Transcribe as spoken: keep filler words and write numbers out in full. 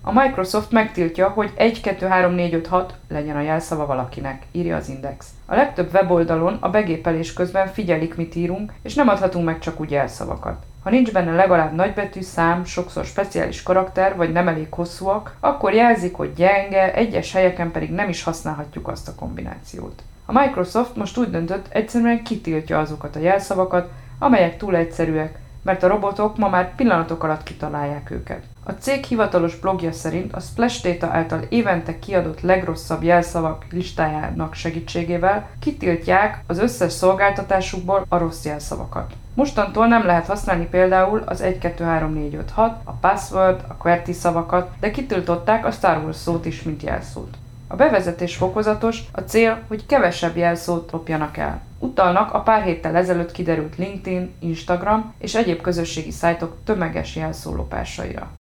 A Microsoft megtiltja, hogy egy kettő három négy öt hat legyen a jelszava valakinek, írja az Index. A legtöbb weboldalon a begépelés közben figyelik, mit írunk, és nem adhatunk meg csak úgy jelszavakat. Ha nincs benne legalább nagybetű, szám, sokszor speciális karakter, vagy nem elég hosszúak, akkor jelzik, hogy gyenge, egyes helyeken pedig nem is használhatjuk azt a kombinációt. A Microsoft most úgy döntött, egyszerűen kitiltja azokat a jelszavakat, amelyek túl egyszerűek, mert a robotok ma már pillanatok alatt kitalálják őket. A cég hivatalos blogja szerint a Splash Data által évente kiadott legrosszabb jelszavak listájának segítségével kitiltják az összes szolgáltatásukból a rossz jelszavakat. Mostantól nem lehet használni például az egy kettő három négy öt hat, a password, a QWERTY szavakat, de kitiltották a Star Wars szót is, mint jelszót. A bevezetés fokozatos, a cél, hogy kevesebb jelszót lopjanak el. Utalnak a pár héttel ezelőtt kiderült LinkedIn, Instagram és egyéb közösségi szájtok tömeges jelszólopásaira.